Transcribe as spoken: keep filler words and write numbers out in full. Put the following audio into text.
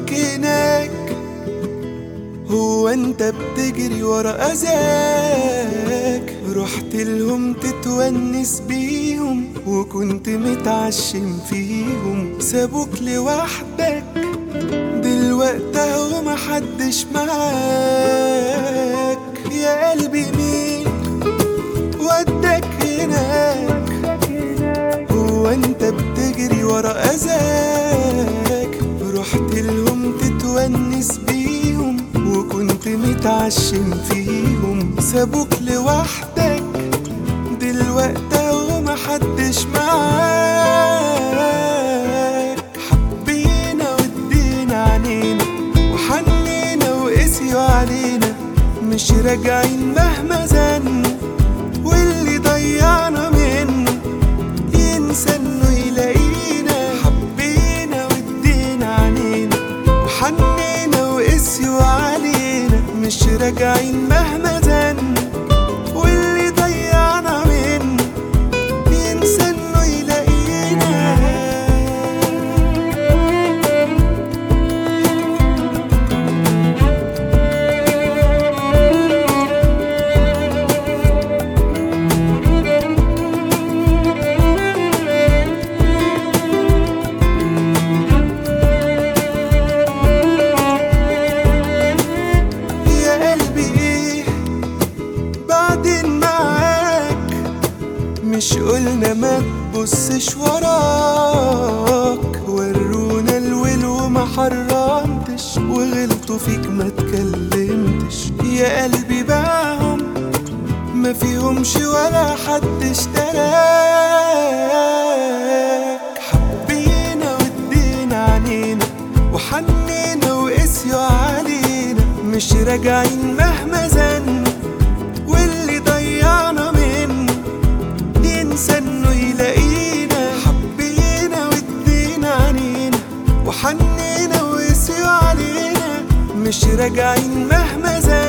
سابوك هناك. هو انت بتجري ورا اذاك؟ رحت لهم تتونس بيهم وكنت متعشم فيهم. سابوك لوحدك دلوقتي اهو محدش معاك. يا قلبي مين ودك هناك؟ هو انت بتجري ورا اذاك؟ رحت لهم تتونس بيهم وكنت متعشم فيهم. سابوك لوحدك دلوقتي اهو محدش معاك. حبينا وادينا عنينا وحنينا وقسيوا علينا، مش راجعين مهما زنوا. واللي ضيعنا منه ينسى انه يلاقينا. حبينا وادينا عنينا وحنينا وقسيوا علينا، مش راجعين مهما زنوا. واللي ضيعنا منه ينسى انه يلاقينا. مش قلنا ما تبصش وراك؟ ورونا الول وما حرمتش، وغلطوا فيك ما تكلمتش. يا قلبي باعهم ما فيهمش ولا حد اشتراك. حبينا وادينا عنينا وحنينا وقسيوا علينا، مش راجعين مهما زنوا. واللي ضيعنا منه ينسى انه يلاقينا. حبينا وادينا عنينا وحنينا وقسيوا علينا، مش راجعين مهما زاد.